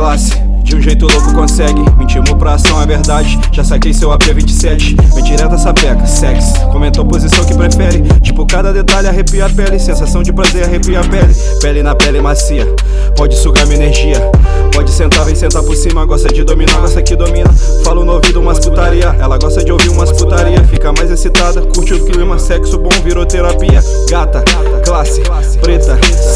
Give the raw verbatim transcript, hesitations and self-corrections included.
classe. De um jeito louco consegue, me intimou pra ação, é verdade. Já saquei seu A P vinte e sete, vem direto essa peca, sex. Comentou a posição que prefere, tipo cada detalhe arrepia a pele. Sensação de prazer arrepia a pele, pele na pele macia. Pode sugar minha energia, pode sentar, vem sentar por cima. Gosta de dominar, gosta que domina. Falo no ouvido umas putaria, ela gosta de ouvir umas putaria. Fica mais excitada, curte o clima, sexo bom virou terapia. Gata, classe, preta,